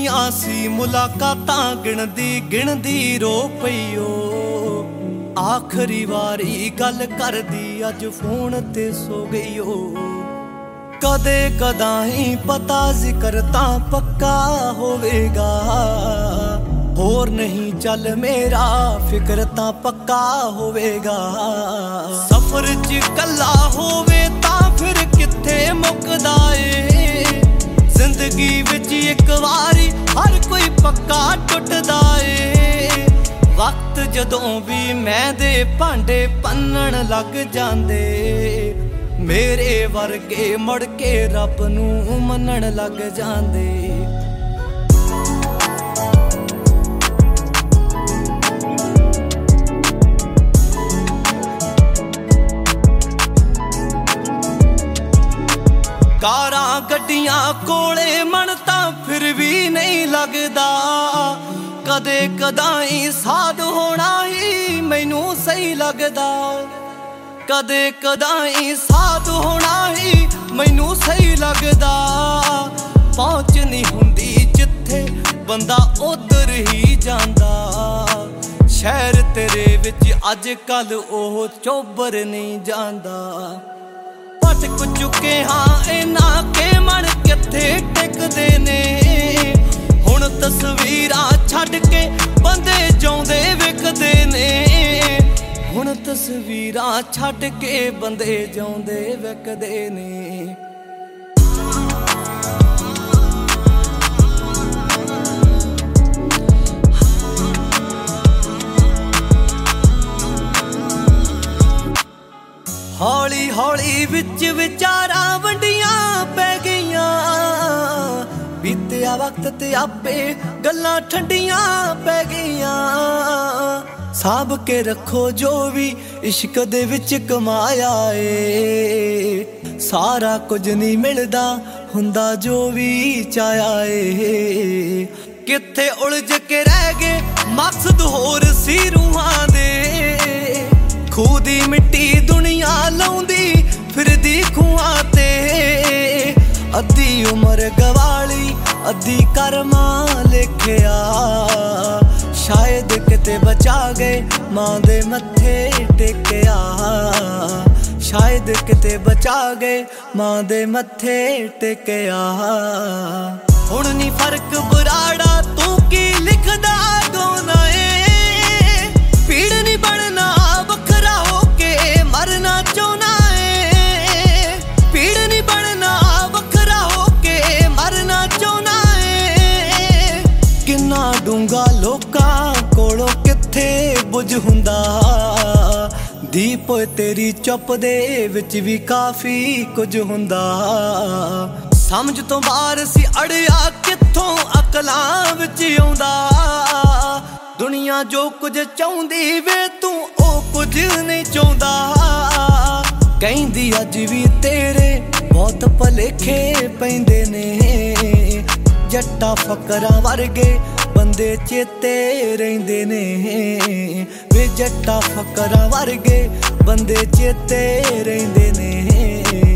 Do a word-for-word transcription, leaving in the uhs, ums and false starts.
ਹੁੰਦੀਆਂ ਸੀ ਮੁਲਾਕਾਤਾਂ ਗਿਣਦੀ ਗਿਣਦੀ ਰੋ ਪਈਓ। ਆਖਰੀ ਵਾਰੀ ਗੱਲ ਕਰਦੀ ਅੱਜ ਫੋਨ ਤੇ ਸੋ ਗਈਓ। ਕਦੇ ਕਦਾਈ ਪਤਾ ਜ਼ਿਕਰ ਤਾਂ ਪੱਕਾ ਹੋਵੇਗਾ, ਹੋਰ ਨਹੀਂ ਚੱਲ ਮੇਰਾ ਫਿਕਰ ਤਾਂ ਪੱਕਾ ਹੋਵੇਗਾ। ਸਫ਼ਰ 'ਚ ਕੱਲਾ ਹੋਵੇ ਤਾਂ ਫਿਰ ਕਿੱਥੇ ਮੁੱਕਦਾ ਏ। ਜ਼ਿੰਦਗੀ ਵਿੱਚ ਇੱਕ ਵਾਰੀ ਹਰ ਕੋਈ ਪੱਕਾ ਟੁੱਟਦਾ ਏ। ਵਕਤ ਜਦੋਂ ਵੀ ਮੈਂ ਦੇ ਭਾਂਡੇ ਭੰਨਣ ਲੱਗ ਜਾਂਦੇ, ਮੇਰੇ ਵਰਗੇ ਮੁੜ ਕੇ ਰੱਬ ਨੂੰ ਮੰਨਣ ਲੱਗ ਜਾਂਦੇ। ਕਾਰਾਂ ਗੱਡੀਆਂ ਕੋਲੇ ਮਨ ਤਾਂ ਫਿਰ ਵੀ ਨਹੀਂ ਲੱਗਦਾ। ਕਦੇ ਕਦਾਈ ਸਾਧ ਹੋਣਾ ਹੀ ਮੈਨੂੰ ਸਹੀ ਲੱਗਦਾ। ਕਦੇ ਕਦਾਈ ਸਾਧ ਹੋਣਾ ਹੀ ਮੈਨੂੰ ਸਹੀ ਲੱਗਦਾ। ਪਹੁੰਚ ਨਹੀਂ ਹੁੰਦੀ ਜਿੱਥੇ ਬੰਦਾ ਉਧਰ ਹੀ ਜਾਂਦਾ। ਸ਼ਹਿਰ ਤੇਰੇ ਵਿੱਚ ਅੱਜ ਕੱਲ ਉਹ ਚੋਬਰ ਨਹੀਂ ਜਾਂਦਾ। ਭਟਕ ਚੁੱਕੇ ਹਾਂ ਇਹਨਾਂ ਕੇ ਮਨ ਕਿੱਥੇ ਟਿਕਦੇ ਨੇ। ਹੁਣ ਤਸਵੀਰਾਂ ਛੱਡ ਕੇ ਬੰਦੇ ਜਿਉਂਦੇ ਵਿਕਦੇ ਨੇ। ਹੁਣ ਤਸਵੀਰਾਂ ਛੱਡ ਕੇ ਬੰਦੇ ਜਿਉਂਦੇ ਵਿਕਦੇ ਨੇ। ਹੌਲੀ ਹੌਲੀ ਵਿੱਚ ਵਿਚਾਰਾਂ ਵੰਡੀਆਂ ਪੈ ਗਈਆਂ। ਬੀਤਿਆ ਵਕਤ ਤੇ ਆਪੇ ਗੱਲਾਂ ਠੰਡੀਆਂ ਪੈ ਗਈਆਂ। ਸਾਂਭ ਕੇ ਰੱਖੋ ਜੋ ਵੀ ਇਸ਼ਕ ਦੇ ਵਿੱਚ ਕਮਾਇਆ ਏ। ਸਾਰਾ ਕੁਝ ਨਹੀਂ ਮਿਲਦਾ ਹੁੰਦਾ ਜੋ ਵੀ ਚਾਹਿਆ ਏ। ਕਿੱਥੇ ਉਲਝ ਕੇ ਰਹਿ ਗਏ ਮਕਸਦ ਹੋਰ ਸੀ ਰੂਹਾਂ ਦੇ। ਖੂਹ ਦੀ ਮਿੱਟੀ ਦੁਨੀਆ ਲਾਉਂਦੀ ਫਿਰਦੀ ਖੂਹਾਂ ਤੇ। ਅੱਧੀ ਉਮਰ ਗਵਾਲੀ ਅੱਧੀ ਕਰਮਾਂ ਲਿਖਿਆ। ਸ਼ਾਇਦ ਕਿਤੇ ਬਚਾ ਗਏ ਮਾਂ ਦੇ ਮੱਥੇ ਟੇਕਿਆ। ਸ਼ਾਇਦ ਕਿਤੇ ਬਚਾ ਗਏ ਮਾਂ ਦੇ ਮੱਥੇ ਟੇਕਿਆ। ਹੁਣ ਨੀ ਫਰਕ ਬਰਾੜਾ ਤੂੰ ਕੀ ਲਿਖਦਾ ਗਾਉਣਾ ਏ। ਪੀੜ ਨੀ ਬਣਨਾ ਵੱਖਰਾ ਹੋ ਕੇ ਮਰਨਾ ਚਾਹੁੰਦਾ ਏ। ਪੀੜ ਨੀ ਬਣਨਾ ਵੱਖਰਾ ਹੋ ਕੇ ਮਰਨਾ ਚਾਹੁੰਦਾ ਏ। ਕਿੰਨਾ ਡੂੰਘਾ ਲੋਕਾਂ ਕੋਲੋਂ ਕਿੱਥੇ ਬੁਝ ਹੁੰਦਾ। ਦੀਪ ਤੇਰੀ ਚੁੱਪ ਦੇ ਵਿੱਚ ਵੀ ਕਾਫੀ ਕੁਝ ਹੁੰਦਾ। ਸਮਝ ਤੋਂ ਬਾਹਰ ਸੀ ਅੜਿਆ ਕਿੱਥੋਂ ਅਕਲਾਂ ਵਿੱਚ ਆਉਂਦਾ। ਦੁਨੀਆ ਜੋ ਕੁਝ ਚਾਹੁੰਦੀ ਵੇ ਤੂੰ ਉਹ ਕੁਝ ਨਹੀਂ ਚਾਹੁੰਦਾ। ਕਹਿੰਦੀ ਅੱਜ ਵੀ ਤੇਰੇ ਬਹੁਤ ਭਲੇਖੇ ਪੈਂਦੇ ਨੇ। ਜੱਟਾਂ ਫਕਰਾਂ ਵਰਗੇ ਬੰਦੇ ਚੇਤੇ ਰਹਿੰਦੇ ਨੇ। ਵੇ ਜੱਟਾਂ ਫਕਰਾਂ ਵਰਗੇ ਬੰਦੇ ਚੇਤੇ ਰਹਿੰਦੇ ਨੇ।